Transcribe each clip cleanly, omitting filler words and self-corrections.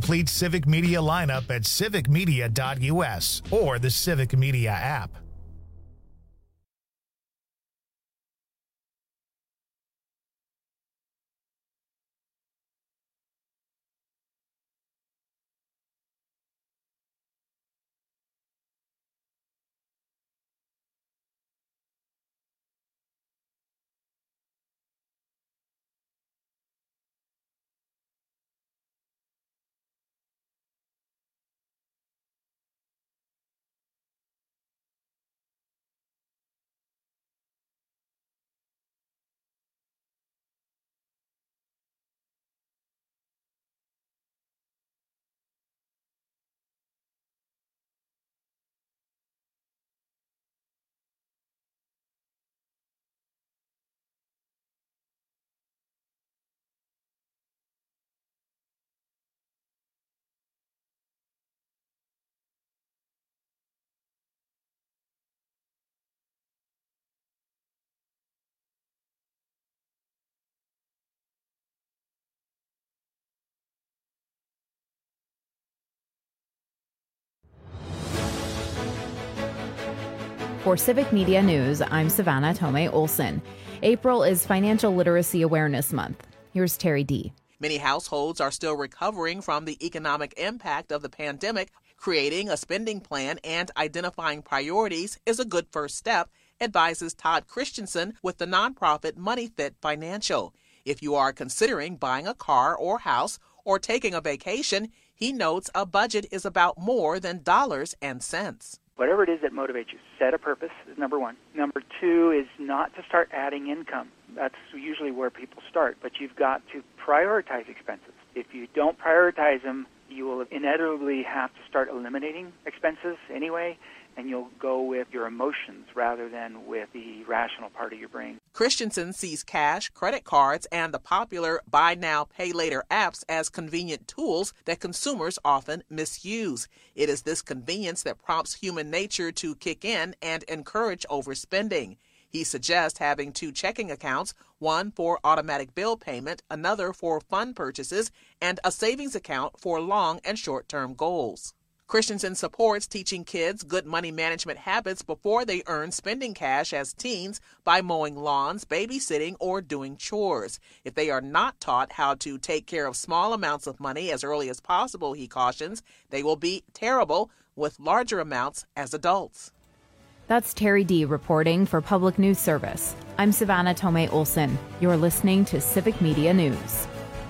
complete Civic Media lineup at civicmedia.us or the Civic Media app. For Civic Media News, I'm Savannah Tomei Olson. April is Financial Literacy Awareness Month. Here's Terry D. Many households are still recovering from the economic impact of the pandemic. Creating a spending plan and identifying priorities is a good first step, advises Todd Christensen with the nonprofit MoneyFit Financial. If you are considering buying a car or house or taking a vacation, he notes a budget is about more than dollars and cents. Whatever it is that motivates you, set a purpose is number one. Number two is not to start adding income. That's usually where people start, but you've got to prioritize expenses. If you don't prioritize them, you will inevitably have to start eliminating expenses anyway, and you'll go with your emotions rather than with the rational part of your brain. Christensen sees cash, credit cards, and the popular buy now, pay later apps as convenient tools that consumers often misuse. It is this convenience that prompts human nature to kick in and encourage overspending. He suggests having two checking accounts, one for automatic bill payment, another for fund purchases, and a savings account for long and short-term goals. Christensen supports teaching kids good money management habits before they earn spending cash as teens by mowing lawns, babysitting, or doing chores. If they are not taught how to take care of small amounts of money as early as possible, he cautions, they will be terrible with larger amounts as adults. That's Terry D. reporting for Public News Service. I'm Savannah Tomei Olson. You're listening to Civic Media News.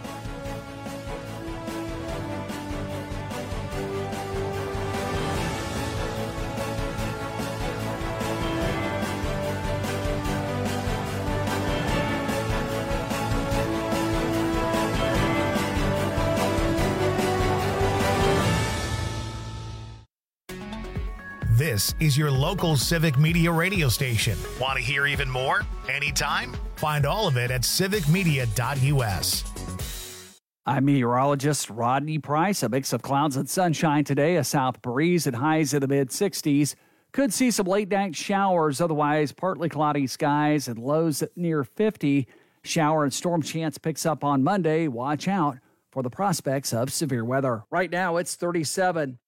This is your local Civic Media radio station. Want to hear even more? Anytime? Find all of it at civicmedia.us. I'm meteorologist Rodney Price. A mix of clouds and sunshine today, a south breeze and highs in the mid-60s. Could see some late-night showers, otherwise partly cloudy skies and lows at near 50. Shower and storm chance picks up on Monday. Watch out for the prospects of severe weather. Right now, it's 37.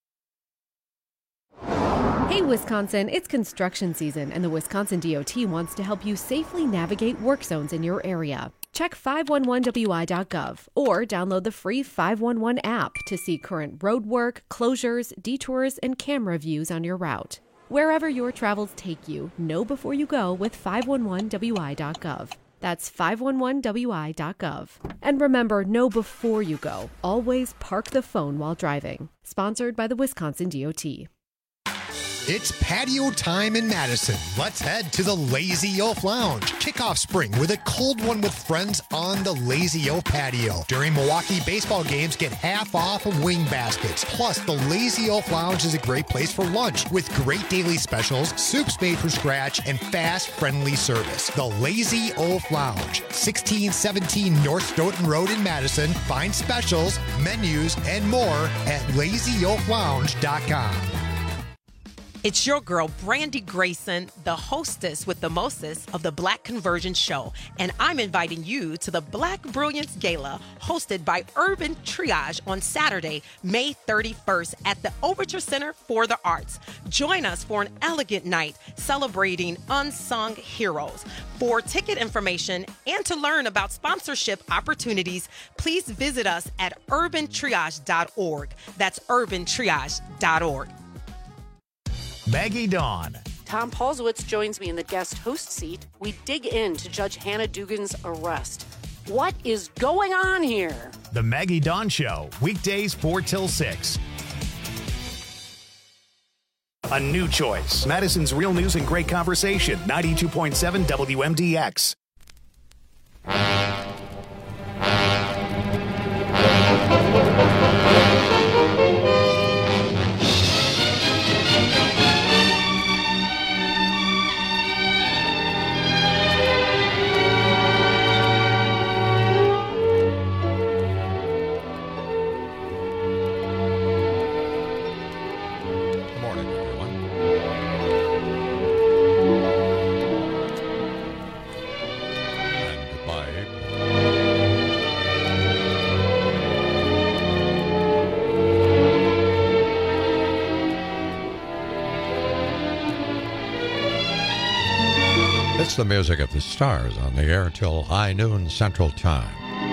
Hey, Wisconsin, it's construction season, and the Wisconsin DOT wants to help you safely navigate work zones in your area. Check 511wi.gov or download the free 511 app to see current road work, closures, detours, and camera views on your route. Wherever your travels take you, know before you go with 511wi.gov. That's 511wi.gov. And remember, know before you go. Always park the phone while driving. Sponsored by the Wisconsin DOT. It's patio time in Madison. Let's head to the Lazy Oaf Lounge. Kick off spring with a cold one with friends on the Lazy Oaf patio. During Milwaukee baseball games, get half off of wing baskets. Plus, the Lazy Oaf Lounge is a great place for lunch with great daily specials, soups made from scratch, and fast, friendly service. The Lazy Oaf Lounge, 1617 North Stoughton Road in Madison. Find specials, menus, and more at lazyoaflounge.com. It's your girl, Brandy Grayson, the hostess with the mostest of the Black Conversion Show, and I'm inviting you to the Black Brilliance Gala hosted by Urban Triage on Saturday, May 31st at the Overture Center for the Arts. Join us for an elegant night celebrating unsung heroes. For ticket information and to learn about sponsorship opportunities, please visit us at urbantriage.org. That's urbantriage.org. Maggie Dawn. Tom Paulsowitz joins me in the guest host seat. We dig into Judge Hannah Dugan's arrest. What is going on here? The Maggie Dawn Show, weekdays 4 till 6. A new choice. Madison's Real News and Great Conversation, 92.7 WMDX. It's the music of the stars on the air till high noon Central Time.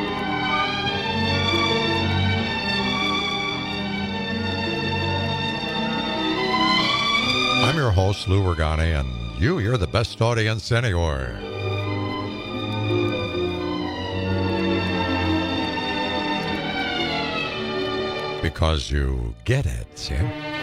I'm your host, Lou Ragani, and you're the best audience anywhere. Because you get it, see?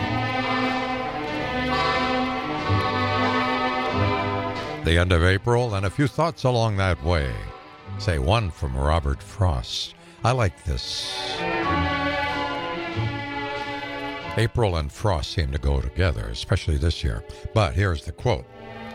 The end of April, and a few thoughts along that way. Say one from Robert Frost. I like this. April and frost seem to go together, especially this year. But here's the quote.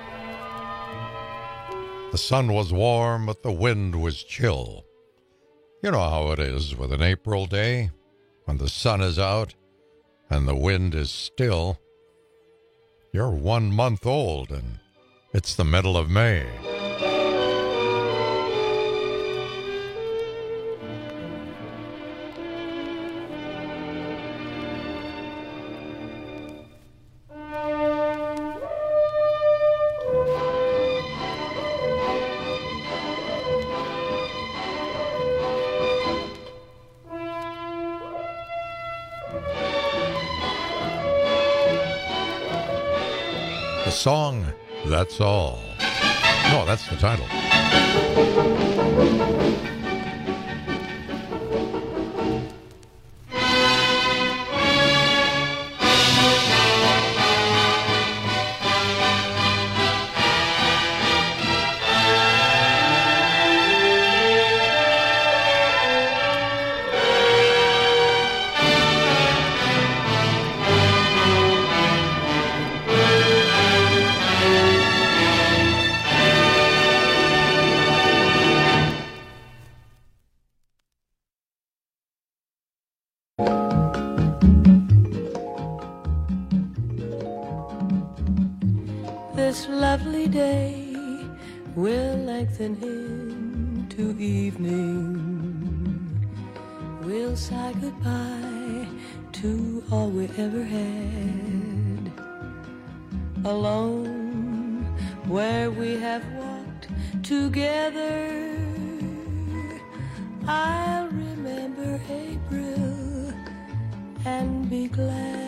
The sun was warm, but the wind was chill. You know how it is with an April day, when the sun is out and the wind is still. You're 1 month old, and it's the middle of May. The song, That's All. No, that's the title. This lovely day will lengthen into evening. We'll say goodbye to all we ever had. Alone where we have walked together, I'll remember April and be glad.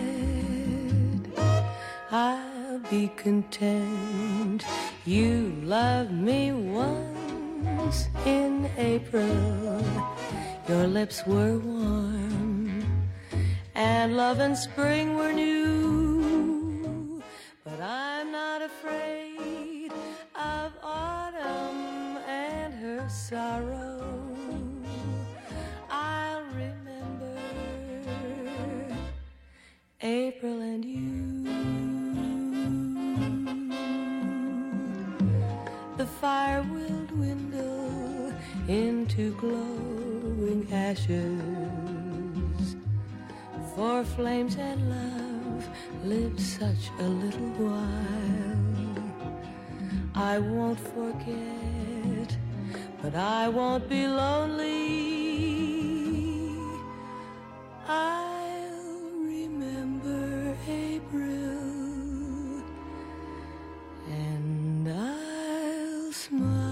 I'll be content. You loved me once in April. Your lips were warm, and love and spring were new. But I'm not afraid of autumn and her sorrow. I'll remember April and you. The fire will dwindle into glowing ashes, for flames and love lived such a little while. I won't forget, but I won't be lonely. I'll remember April, and I'll smile.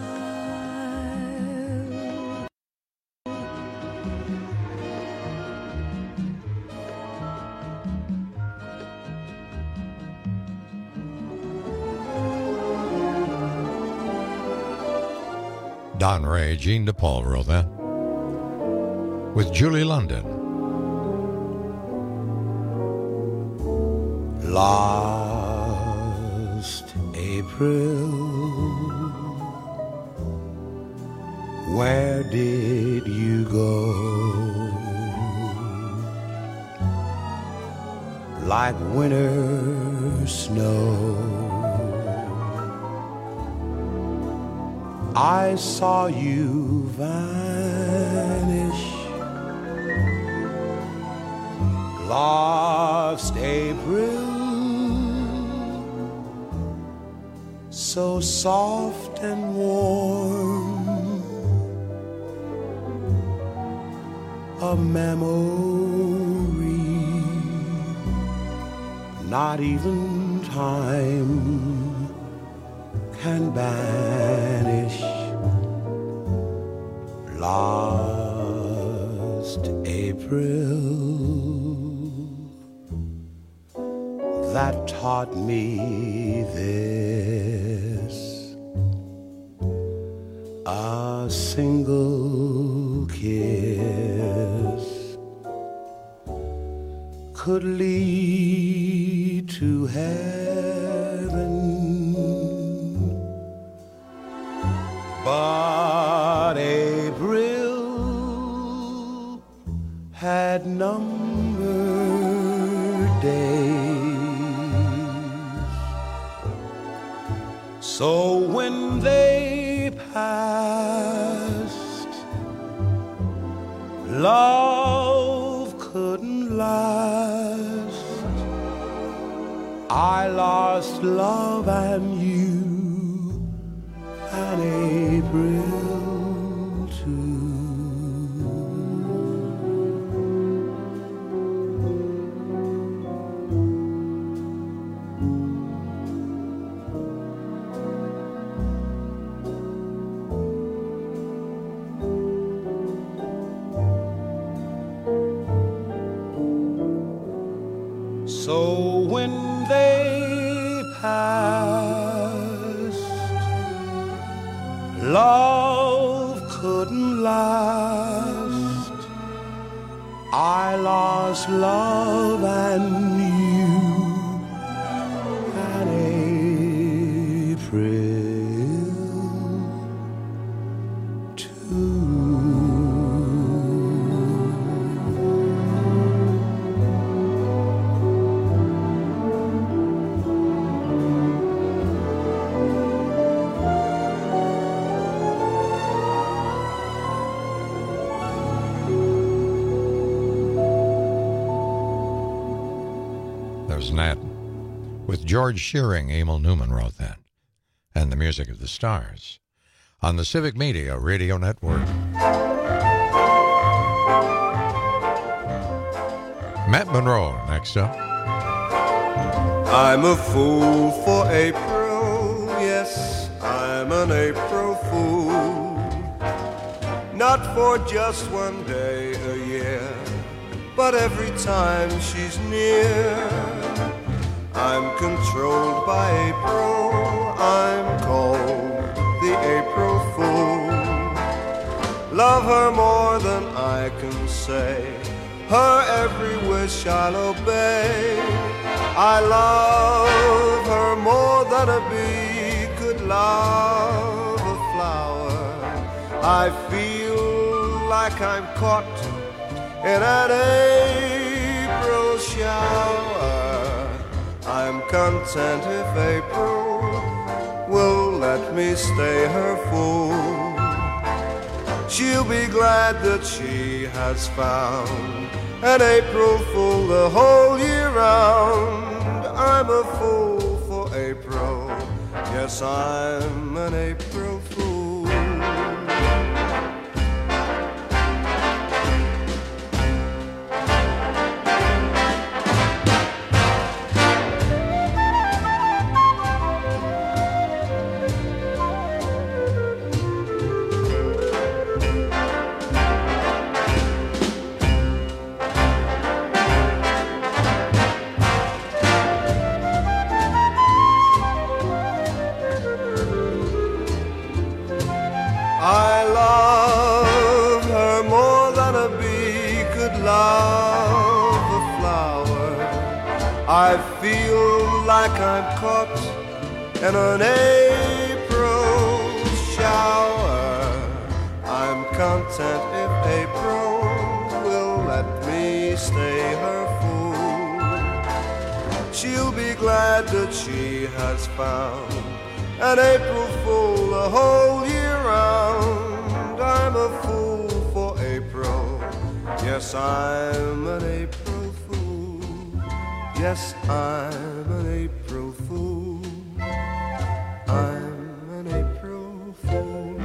Don Ray, Jean DePaul wrote that. With Julie London. Lost April, where did you go? Like winter snow, I saw you vanish. Lost April, so soft and warm, a memory, not even time can banish. Lost April, that taught me this: a single kiss could lead to heaven. But April had numbered days, so when they passed, love couldn't last. I lost love and you, and April too. So when they passed, love couldn't last. I lost love and you, and April too. There's Nat. With George Shearing, Emil Newman wrote that. And the music of the Stars. On the Civic Media Radio Network. Matt Monroe, next up. I'm a fool for April, yes, I'm an April fool. Not for just one day a year, but every time she's near. I'm controlled by April, I'm called the April Fool. Love her more than I can say, her every wish I'll obey. I love her more than a bee could love a flower. I feel like I'm caught in an April shower. I'm content if April will let me stay her fool. She'll be glad that she has found an April fool the whole year round. I'm a fool for April. Yes, I'm an April fool. I love her more than a bee could love a flower. I feel like I'm caught in an April shower. I'm content if April will let me stay her fool. She'll be glad that she has found an April fool the whole year round. I'm a fool for April. Yes, I'm an April fool. Yes, I'm an April fool. I'm an April fool.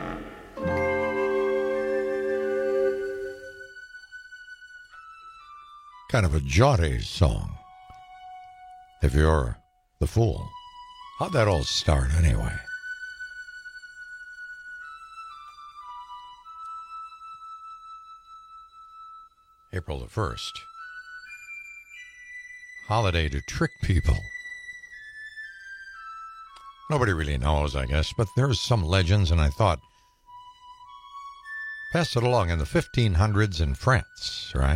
Kind of a jaunty song. If you're the fool. How'd that all start anyway? April the 1st. Holiday to trick people. Nobody really knows, I guess, but there's some legends, and I thought, pass it along. In the 1500s in France, right?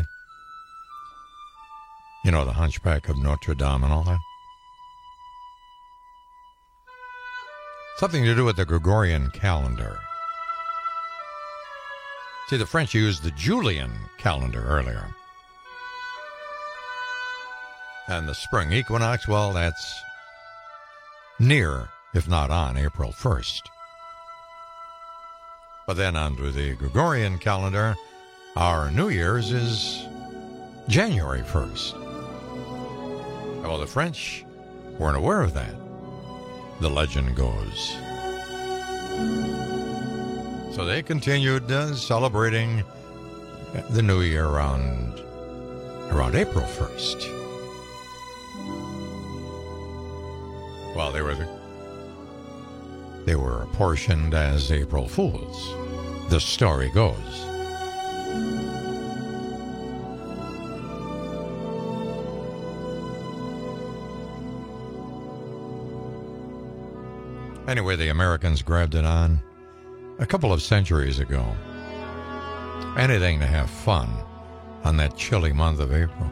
You know, the Hunchback of Notre Dame and all that. Something to do with the Gregorian calendar. See, the French used the Julian calendar earlier. And the spring equinox, well, that's near, if not on, April 1st. But then under the Gregorian calendar, our New Year's is January 1st. Well, the French weren't aware of that, the legend goes. So they continued celebrating the New Year around April 1st. Well, they were apportioned as April Fools, the story goes. Anyway, the Americans grabbed it on a couple of centuries ago. Anything to have fun on that chilly month of April.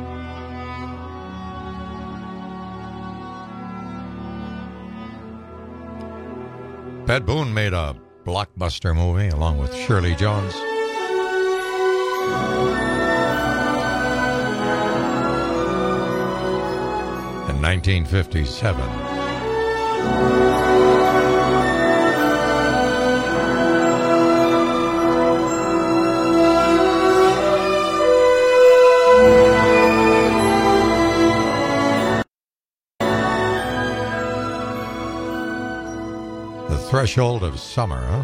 Pat Boone made a blockbuster movie along with Shirley Jones. In 1957. The Threshold of Summer, huh?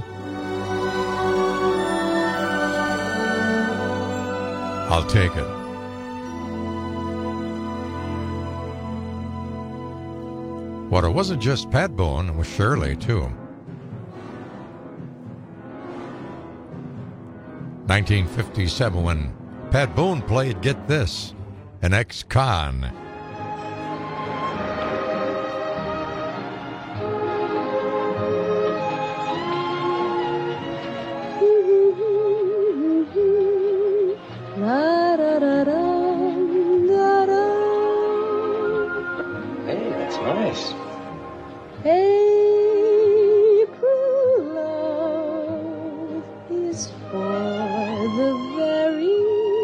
I'll take it. But it wasn't just Pat Boone, it was Shirley, too. 1957, when Pat Boone played, get this, an ex-con. Hey, that's nice. April love is for the very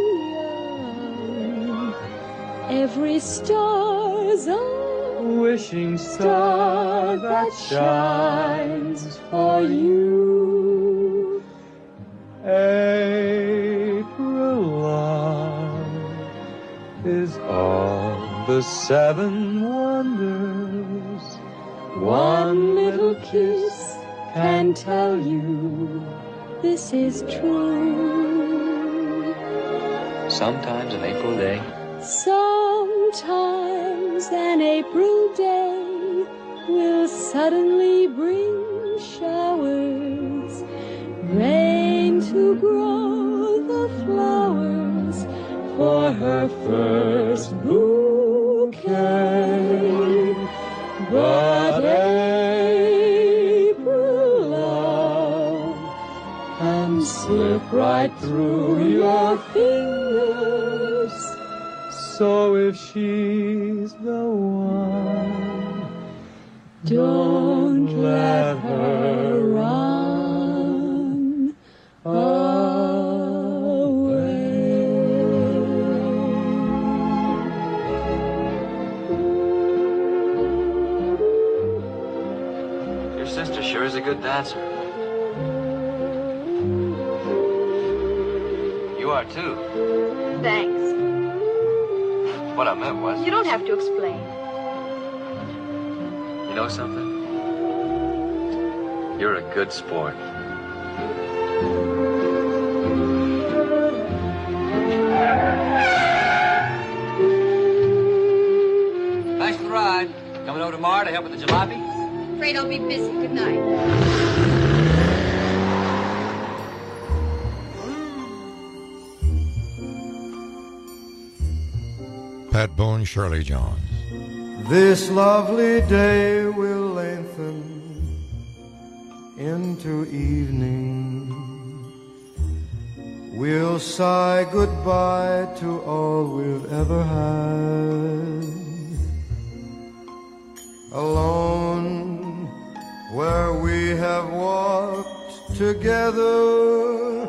young. Every star's a Wishing star that shines for you. April love is all the 7 wonders. One little kiss can tell you this is true. Sometimes an April day. Sometimes an April day will suddenly bring showers, rain to grow the flowers for her first bouquet. But April love can slip right through your fingers. So if she's the one, don't let her run away. Your sister sure is a good dancer. You are too. Thanks. What I meant was... You don't have to explain. You know something? You're a good sport. Thanks for the ride. Coming over tomorrow to help with the jalopy? Afraid I'll be busy. Good night. Pat Boone, Shirley Jones. This lovely day will lengthen into evening. We'll sigh goodbye to all we've ever had. Alone where we have walked together,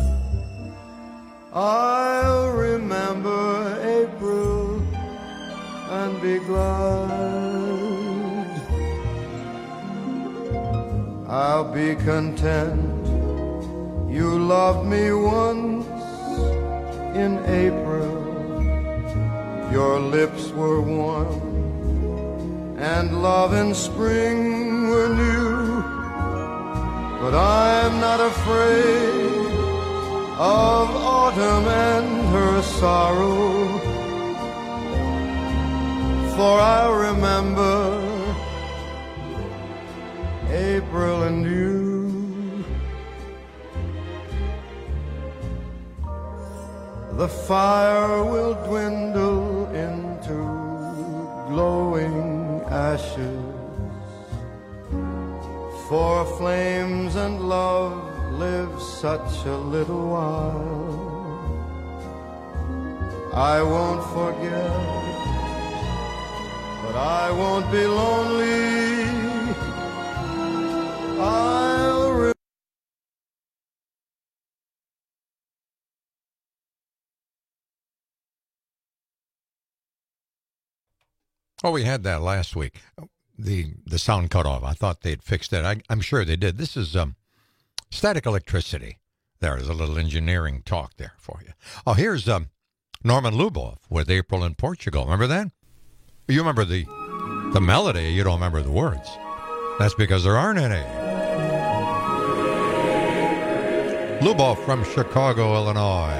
I'll remember April and be glad. I'll be content you loved me once in April. Your lips were warm and love in spring were new. But I'm not afraid of autumn and her sorrow, for I remember April and you. The fire will dwindle into glowing ashes, for flames and love live such a little while. I won't forget, but I won't be lonely. I'll remember. Oh, we had that last week. The sound cut off. I thought they'd fixed it. I'm sure they did. This is static electricity. There's a little engineering talk there for you. Oh, here's Norman Lubov with April in Portugal. Remember that? You remember the melody. You don't remember the words. That's because there aren't any. Lubov from Chicago, Illinois.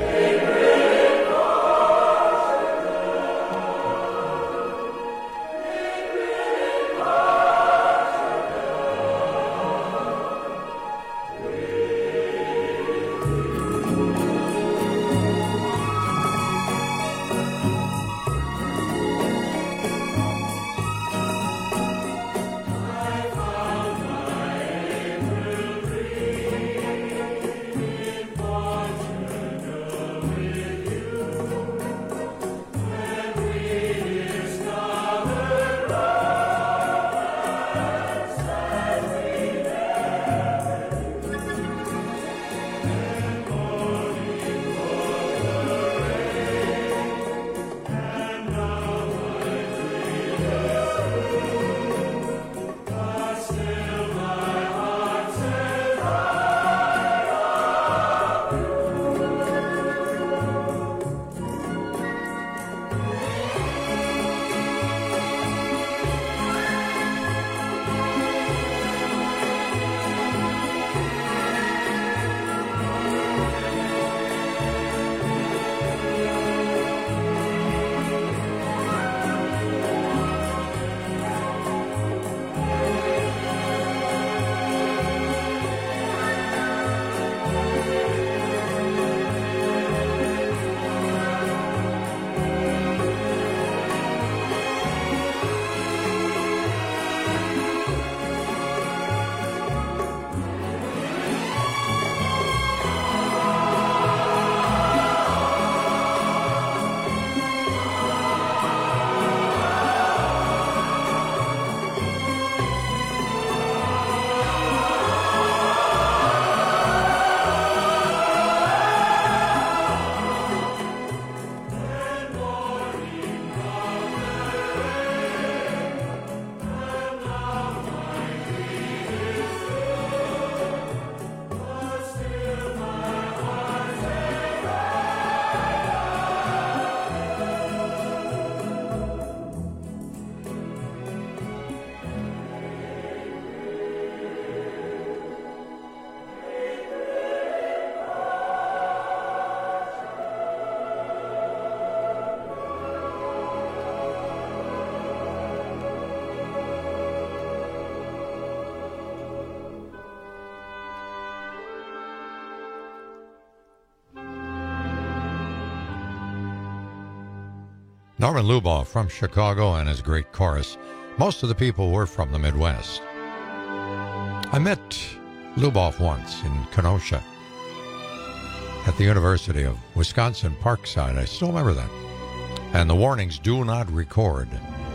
Norman Luboff from Chicago and his great chorus. Most of the people were from the Midwest. I met Luboff once in Kenosha at the University of Wisconsin-Parkside. I still remember that. And the warnings, do not record.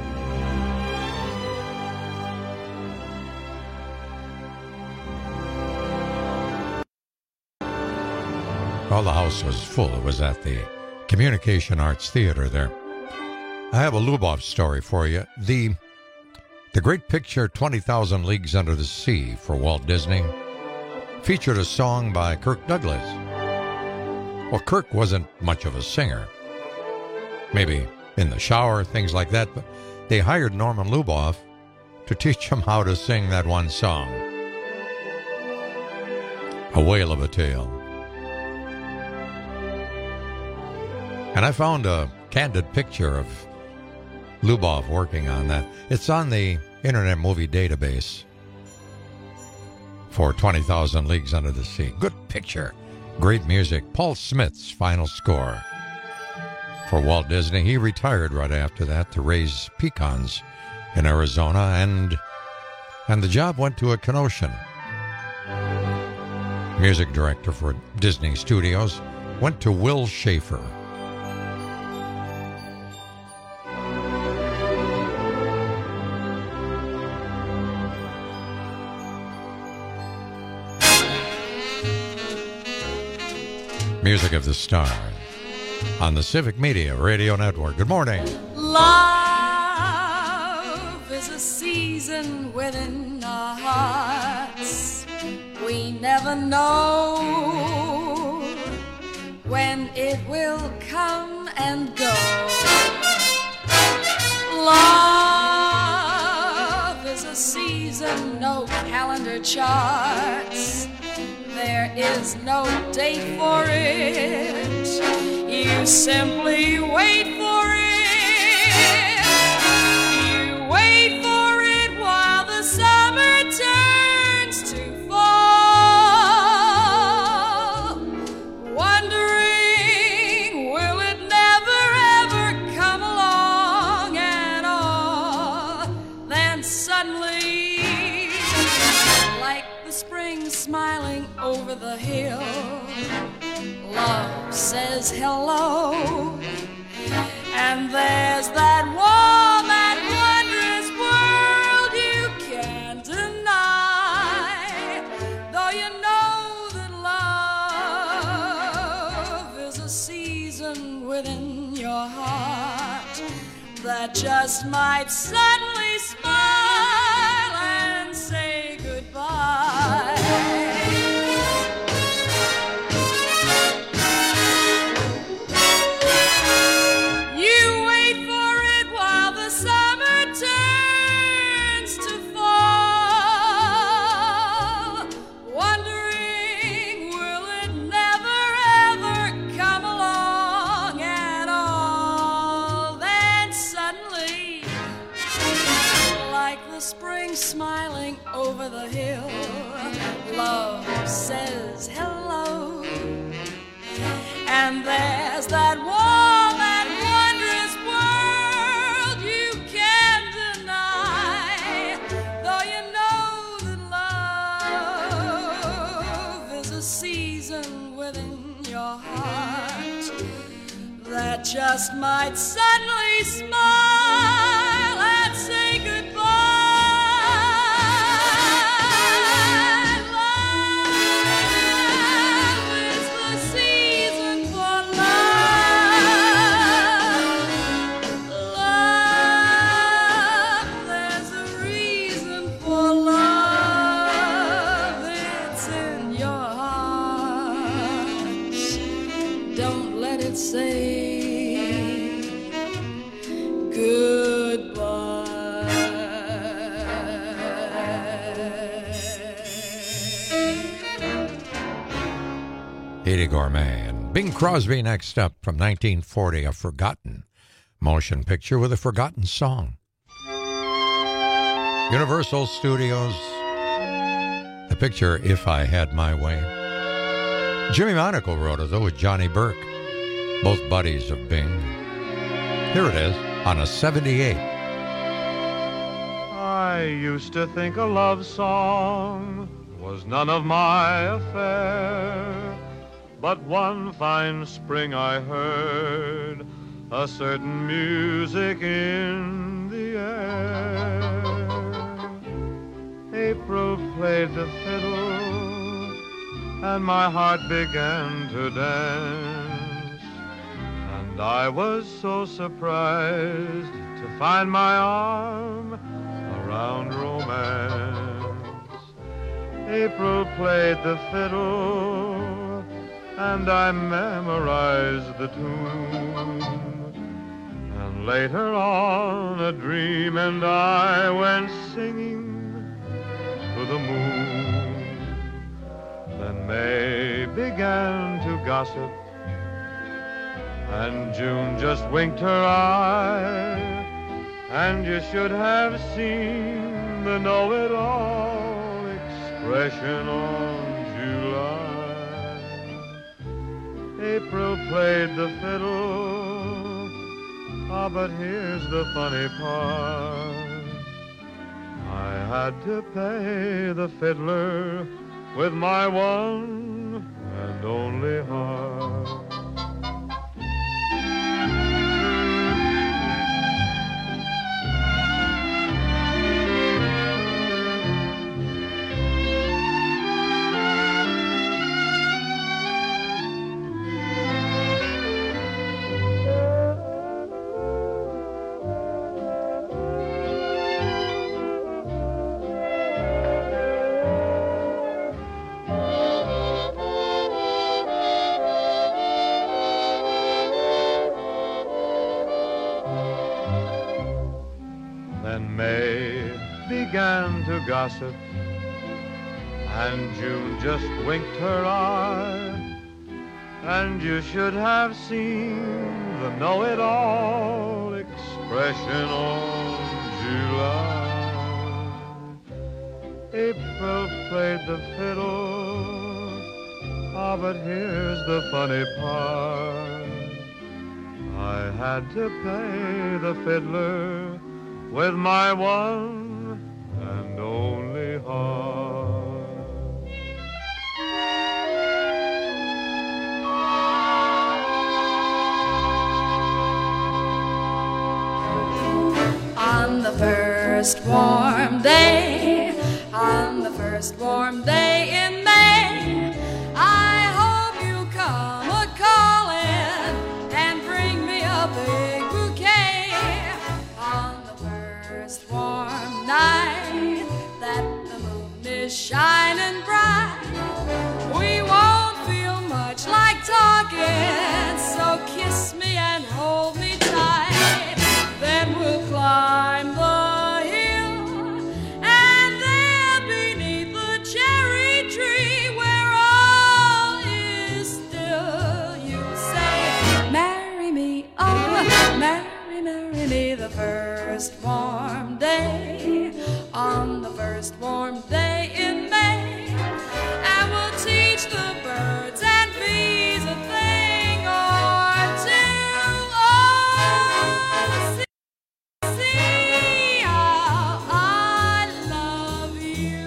Well, the house was full. It was at the Communication Arts Theater there. I have a Luboff story for you. The great picture 20,000 Leagues Under the Sea for Walt Disney featured a song by Kirk Douglas. Well, Kirk wasn't much of a singer. Maybe in the shower, things like that, but they hired Norman Luboff to teach him how to sing that one song. A Whale of a Tale. And I found a candid picture of Luboff working on that. It's on the Internet Movie Database for 20,000 Leagues Under the Sea. Good picture. Great music. Paul Smith's final score for Walt Disney. He retired right after that to raise pecans in Arizona, and the job went to a Kenosian. Music director for Disney Studios went to Will Schaefer. Music of the Stars on the Civic Media Radio Network. Good morning. Love is a season within our hearts. We never know when it will come and go. Love is a season, no calendar charts. There is no date for it. You simply wait for it. You wait for it while the summer turns to fall. Wondering, will it never ever come along at all? Then suddenly, like the spring smiling over the hill, love says hello, and there's that warm and wondrous world you can't deny. Though you know that love is a season within your heart that just might suddenly smile and say goodbye. Smiling over the hill, love says hello, and there's that warm and wondrous world you can't deny. Though you know that love is a season within your heart that just might suddenly smile and say goodbye. Eddie Gourmet and Bing Crosby next up from 1940, a forgotten motion picture with a forgotten song. Universal Studios, the picture If I Had My Way. Jimmy Monaco wrote it, though, with Johnny Burke, both buddies of Bing. Here it is on a 78. I used to think a love song was none of my affair, but one fine spring I heard a certain music in the air. April played the fiddle and my heart began to dance, and I was so surprised to find my arm around romance. April played the fiddle and I memorized the tune, and later on a dream and I went singing to the moon. Then May began to gossip and June just winked her eye, and you should have seen the know-it-all expression on July. April played the fiddle, but here's the funny part. I had to pay the fiddler with my one and only heart. Began to gossip, and June just winked her eye, and you should have seen the know-it-all expression on July. April played the fiddle, but here's the funny part. I had to pay the fiddler with my one and only heart. On the first warm day, on the first warm day in May, I hope you come a-calling and bring me a big bouquet. On the first warm night that the moon is shining bright, we won't feel much like talking, so kiss me and hold me tight. Then we'll climb the hill, and there beneath the cherry tree, where all is still, you'll say, marry me, oh, marry, marry me the first warm day, on the first warm day in May, and we'll teach the birds and bees a thing or two. Oh, see how I love you.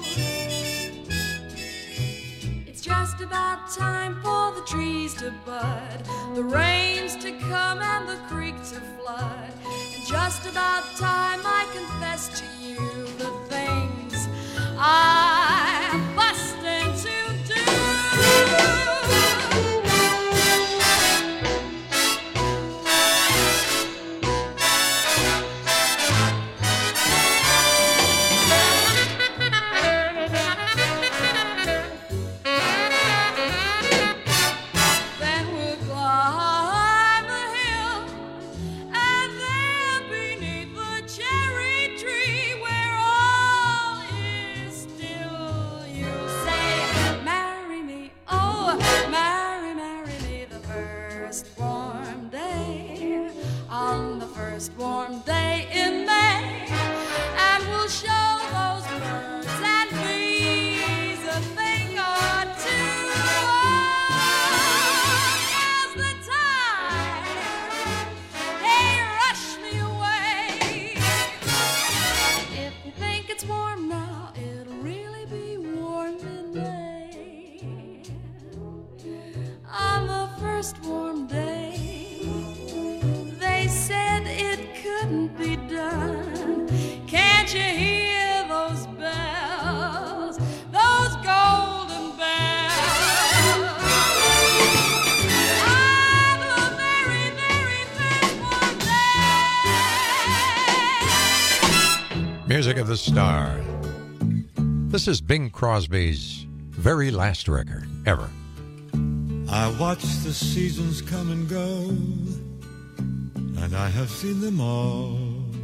It's just about time for the trees to bud, the rains to come and the creek to flood, and just about time I confess to you the things I'm busting to do. Then we'll climb the hill, and there beneath the cherry tree, where all is still, you'll say, marry me, oh, marry, marry me the first warm day, on the first warm day in May, and we'll show those birds and bees a thing or two. As the time, hey, music of the star. This is Bing Crosby's very last record ever. I watch the seasons come and go, and I have seen them all.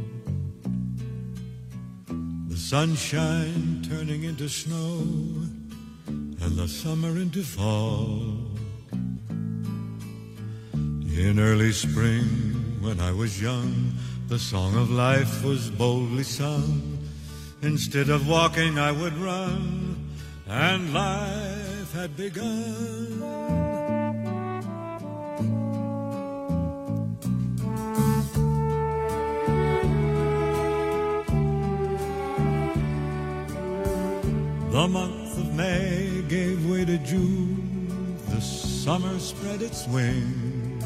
The sunshine turning into snow, and the summer into fall. In early spring, when I was young, the song of life was boldly sung. Instead of walking, I would run, and life had begun. The month of May gave way to June. The summer spread its wings.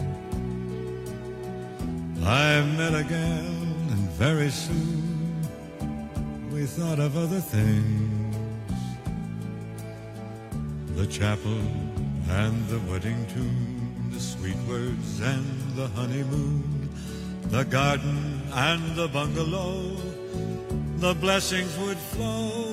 I met a gal, and very soon we thought of other things. The chapel and the wedding tune, the sweet words and the honeymoon, the garden and the bungalow, the blessings would flow.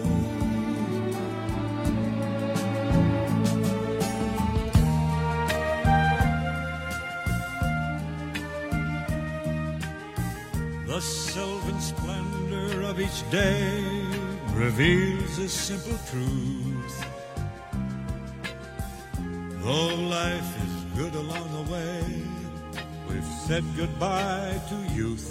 The sylvan splendor of each day reveals a simple truth. Though life is good along the way, we've said goodbye to youth.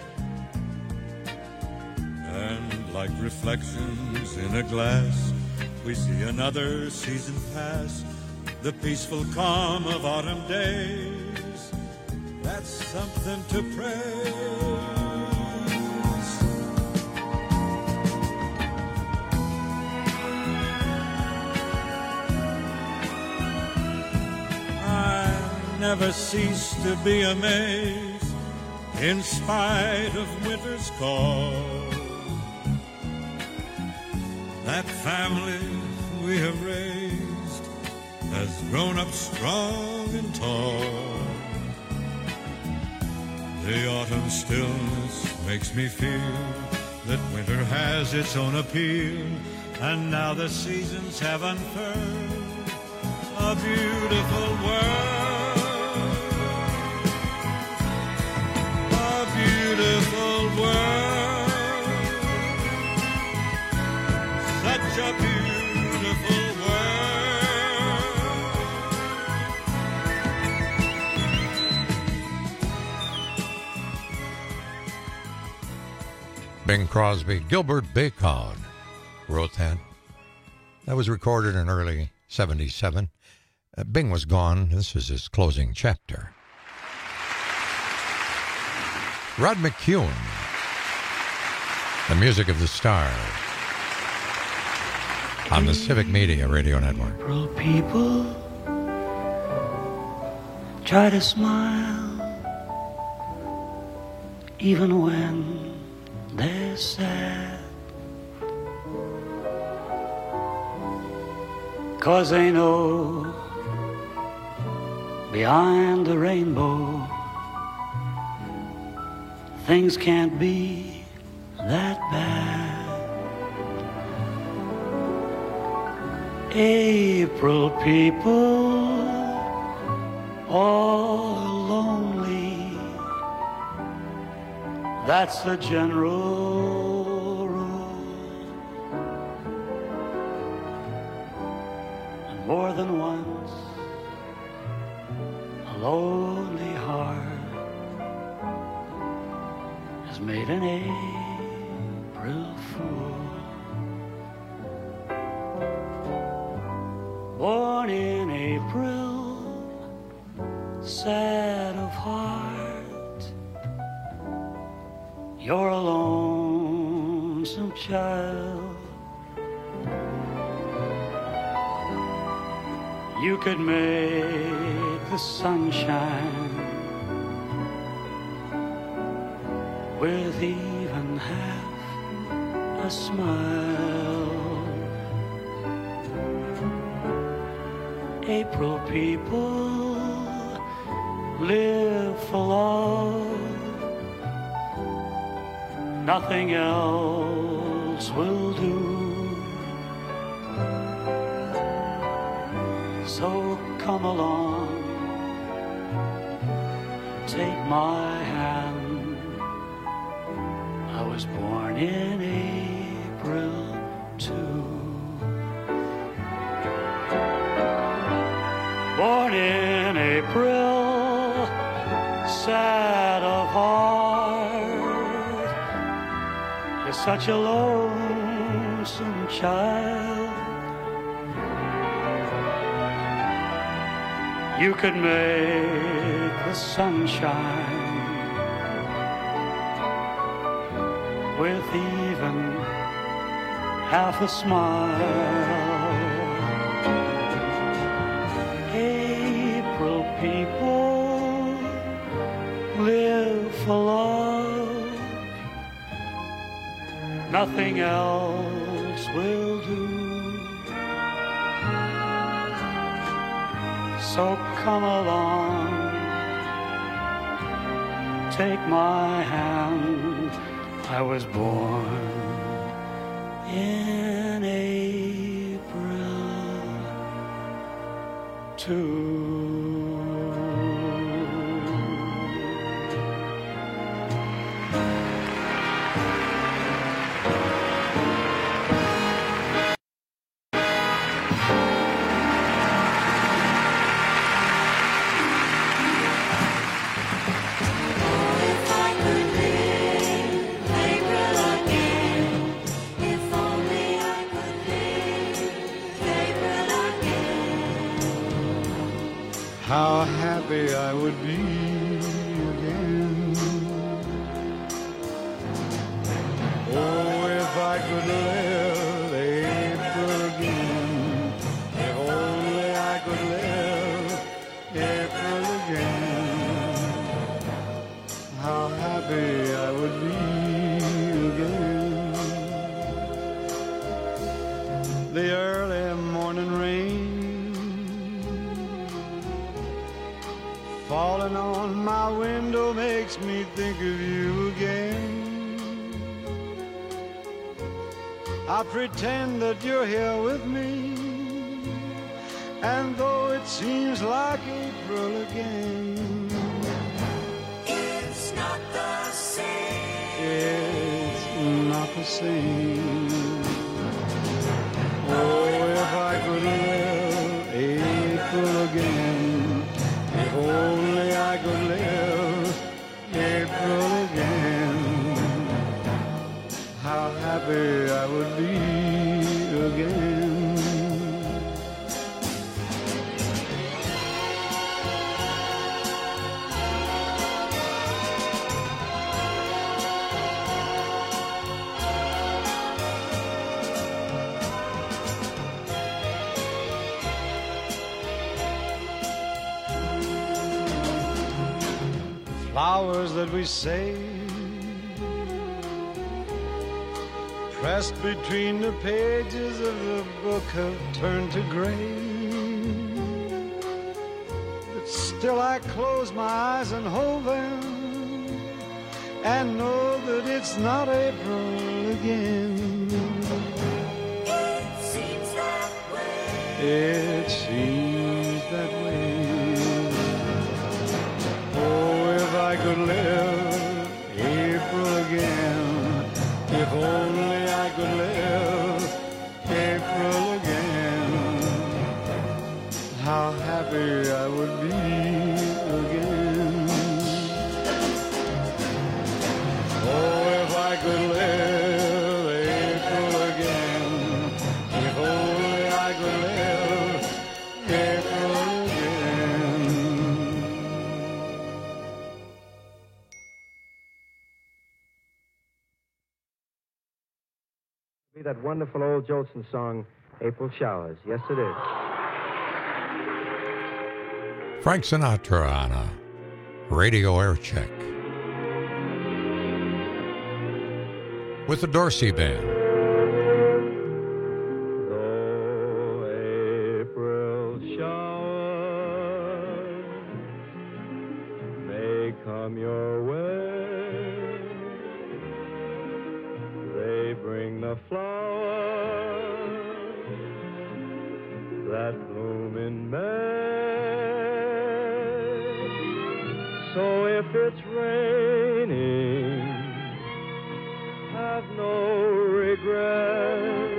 And like reflections in a glass, we see another season pass. The peaceful calm of autumn days, that's something to praise. Never cease to be amazed in spite of winter's call. That family we have raised has grown up strong and tall. The autumn stillness makes me feel that winter has its own appeal, and now the seasons have unfurled a beautiful world. Beautiful world, such a beautiful world. Bing Crosby, Gilbert Bacon wrote that. That was recorded in early 77. Bing was gone. This is his closing chapter. Rod McKuen, the music of the stars, on the Civic Media Radio Network. April people try to smile even when they're sad, 'cause they know behind the rainbow things can't be that bad. April people, all lonely, that's the general rule. And more than once, a lonely heart made an April fool. Born in April, sad of heart, you're a lonesome child. You could make the sunshine with even half a smile. April people live for love, nothing else will do. So come along, take my hand. I was born in April too. Born in April, sad of heart, is such a lonesome child. You could make the sun shine with even half a smile. April people live for love, nothing else will do. So come along, take my hand. I was born in April too. How happy I would be again. Oh, if I could live April again. If only I could live April again. How happy I would be again. The early morning rain falling on my window makes me think of you again. I pretend that you're here with me, and though it seems like April again, it's not the same. It's not the same. Oh, if I could live April again. If only I could live April again. How happy I would be again. Flowers that we saved, pressed between the pages of the book, have turned to gray. But still I close my eyes and hold them, and know that it's not April again. It seems that way. It seems that way. I could live April again. If only I could live April again. How happy I would be again. Oh, if I could live April again. If only I could live April again. That wonderful old Jolson song, April Showers. Yes, it is. Frank Sinatra on a radio air check with the Dorsey Band. Though April showers may come your way, a flower that bloom in May. So if it's raining, have no regret,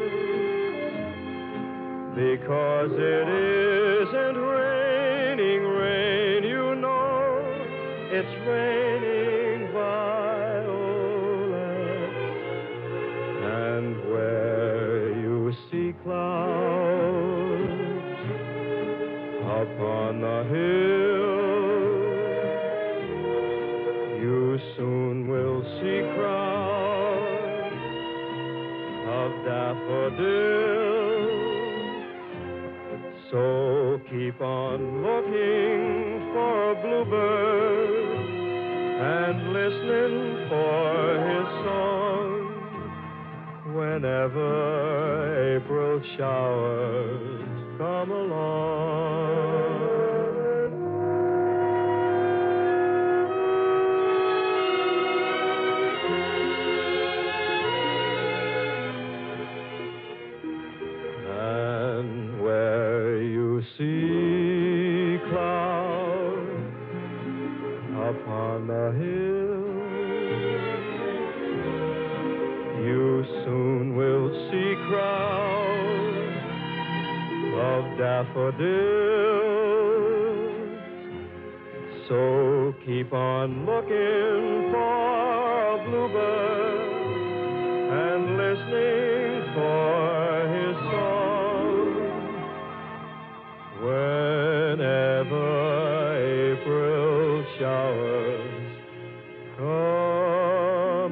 because it isn't raining rain, you know, it's raining violets. And where you see clouds upon the hill, you soon will see crowds of daffodils. So keep on looking for a bluebird and listening for his song whenever April showers come along. See clouds upon the hill, you soon will see crowds of daffodils. So keep on looking for a bluebird and listening for his song whenever April showers come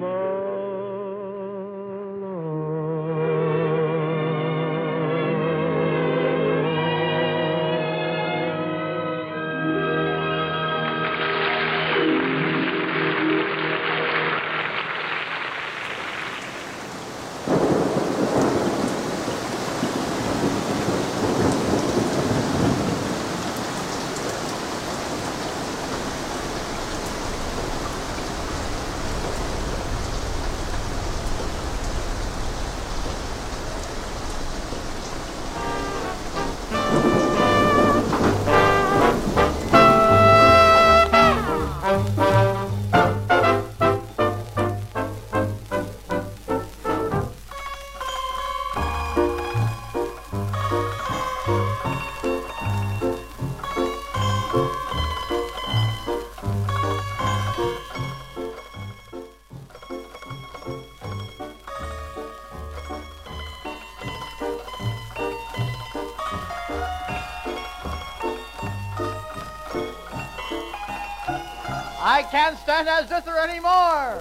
I can't stand as zither anymore.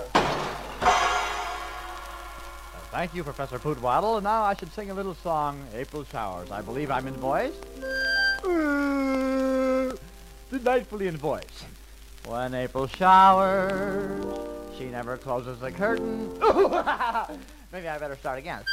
Thank you, Professor Pootwaddle. And now I should sing a little song, April Showers. I believe I'm in voice. Delightfully in voice. When April showers, she never closes the curtain. Maybe I better start again.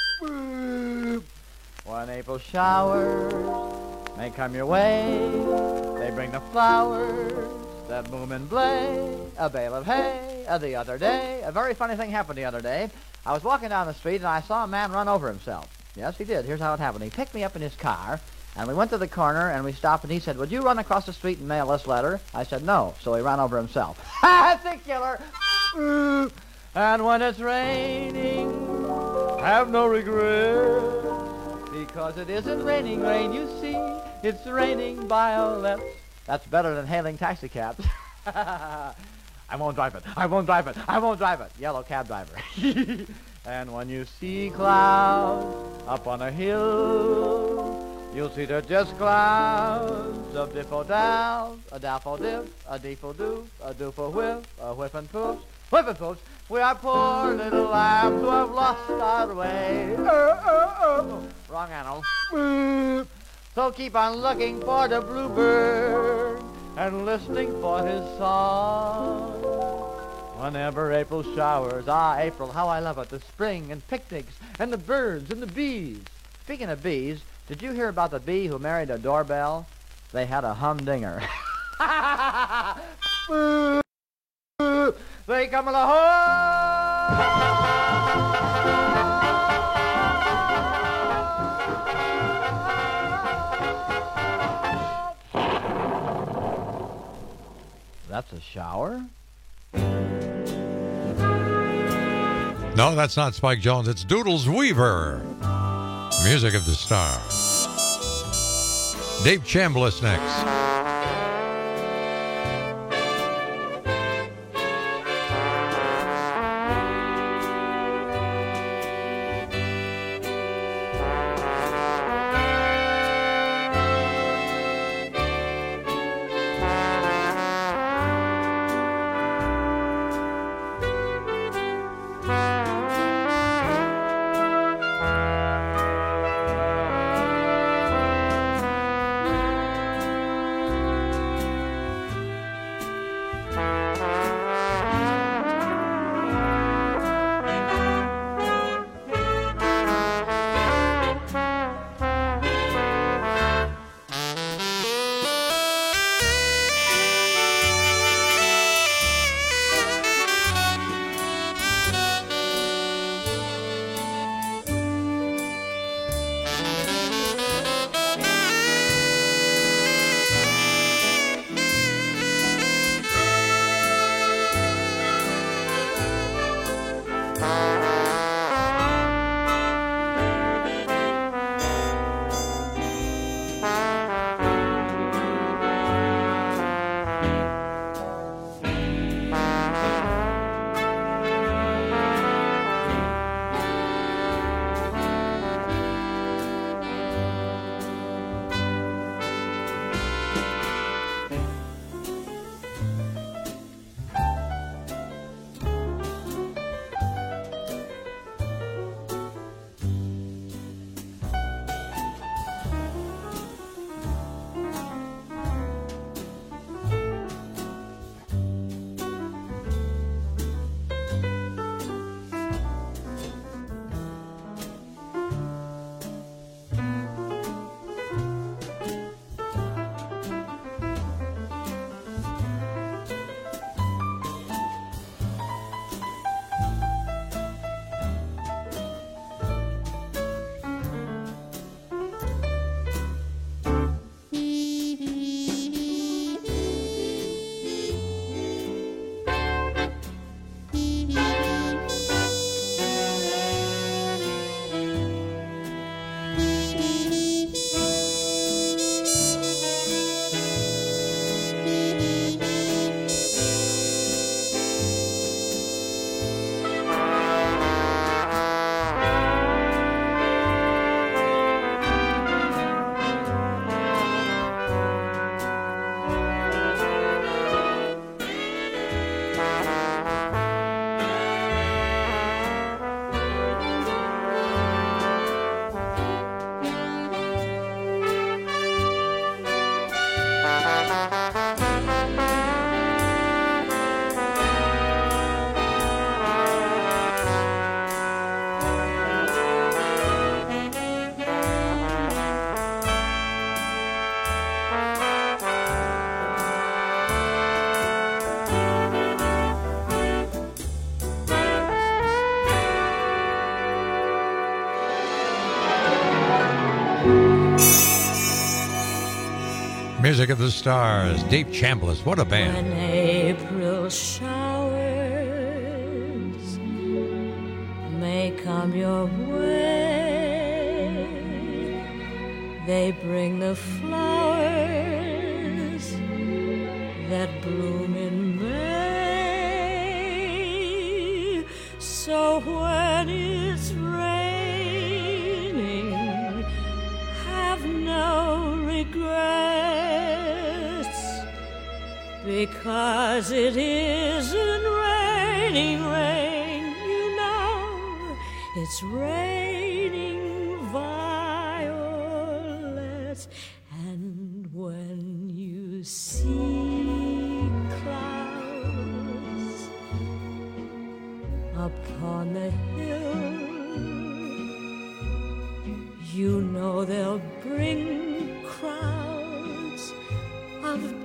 When April showers may come your way, they bring the flowers that bloom and blay, a bale of hay. The other day, a very funny thing happened the other day. I was walking down the street and I saw a man run over himself. Yes, he did. Here's how it happened. He picked me up in his car, and we went to the corner and we stopped, and he said, "Would you run across the street and mail this letter?" I said, "No." So he ran over himself. That's a killer. And when it's raining, have no regret, because it isn't raining rain, you see. It's raining violets. That's better than hailing taxi cabs. I won't drive it. I won't drive it. I won't drive it. Yellow cab driver. And when you see clouds up on a hill, you'll see they're just clouds of daffodils, a daffodil, a deefle-doof, a doof-a-whiff, a whiff-and-poofs, whiff-and-poofs. We are poor little lambs who have lost our way. Wrong animal. So keep on looking for the bluebird and listening for his song whenever April showers. Ah, April, how I love it. The spring and picnics and the birds and the bees. Speaking of bees, did you hear about the bee who married a doorbell? They had a humdinger. They come along. That's a shower? No, that's not Spike Jones. It's Doodles Weaver. Music of the Stars. Dave Chambliss next. Music of the Stars, Dave Chambliss. What a band. When April showers may come your way, they bring the flowers that bloom in May. So when it's raining, have no regrets, because it isn't raining rain, you know, it's raining violets. And when you see clouds upon the hill, you know they'll bring crowds of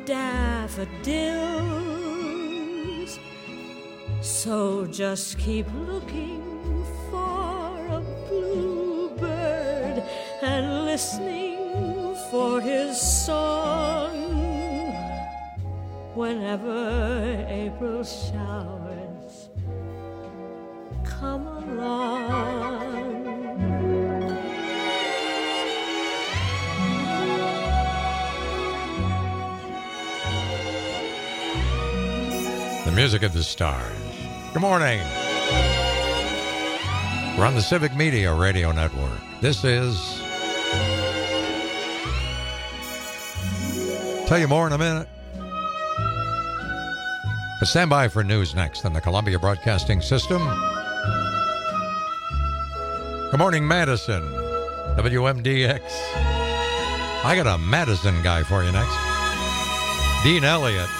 daffodils. So just keep looking for a bluebird and listening for his song. Whenever April showers come along. The music of the stars. Good morning. We're on the Civic Media Radio Network. This is... Tell you more in a minute. But stand by for news next on the Columbia Broadcasting System. Good morning, Madison. WMDX. I got a Madison guy for you next. Dean Elliott.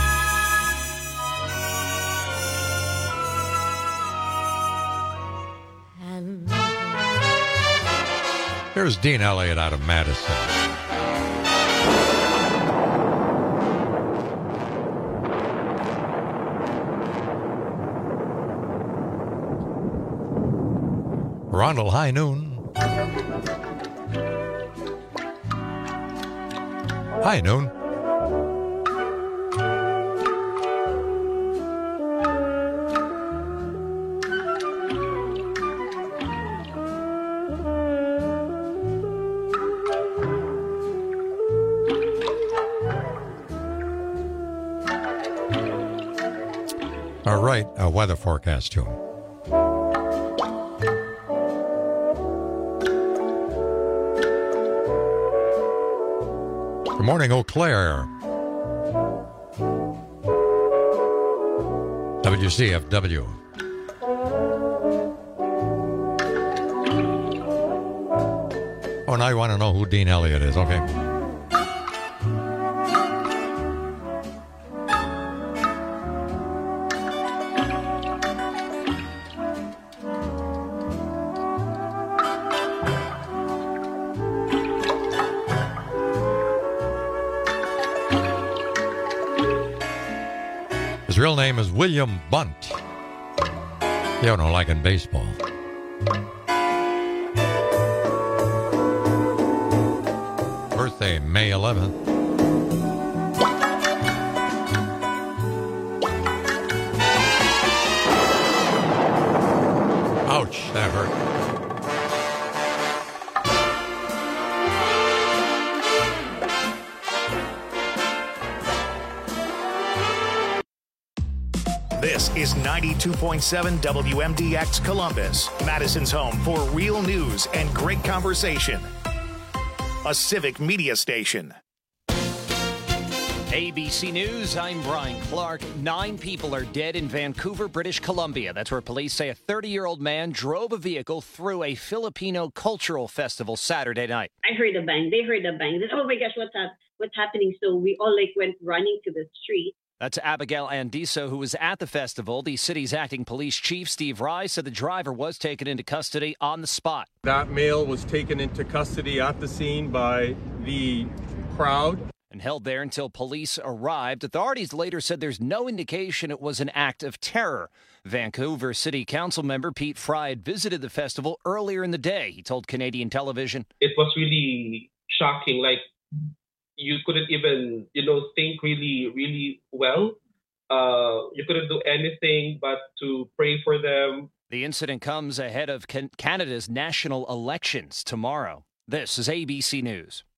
Here's Dean Elliott out of Madison. Ronald, high noon. High noon. All right, a weather forecast to him. Good morning, Eau Claire. WCFW. Oh, now you want to know who Dean Elliott is. Okay. His real name is William Bunt. You don't like in baseball. Birthday, May 11th. Ouch, that hurt. This is 92.7 WMDX Columbus, Madison's home for real news and great conversation. A Civic Media station. ABC News, I'm Brian Clark. 9 people are dead in Vancouver, British Columbia. That's where police say a 30-year-old man drove a vehicle through a Filipino cultural festival Saturday night. I heard a bang. They heard a bang. They said, oh my gosh, what's happening? So we all went running to the street. That's Abigail Andiso, who was at the festival. The city's acting police chief, Steve Rye, said the driver was taken into custody on the spot. That male was taken into custody at the scene by the crowd and held there until police arrived. Authorities later said there's no indication it was an act of terror. Vancouver City Council member Pete Fry had visited the festival earlier in the day. He told Canadian television, "It was really shocking. Like, you couldn't even, think really well. You couldn't do anything but to pray for them." The incident comes ahead of Canada's national elections tomorrow. This is ABC News.